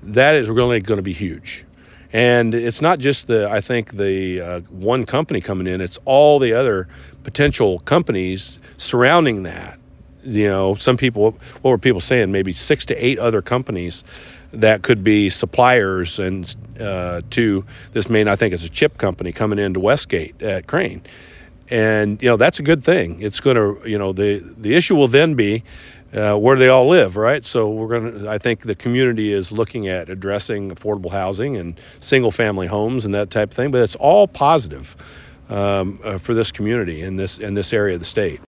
that is really going to be huge. And it's not just the one company coming in, it's all the other potential companies surrounding that. Some people, what were people saying? Maybe 6 to 8 other companies that could be suppliers and to this main, I think it's a chip company coming into Westgate at Crane. And, that's a good thing. It's going to, the issue will then be where do they all live, right? So I think the community is looking at addressing affordable housing and single family homes and that type of thing, but it's all positive for this community in this area of the state.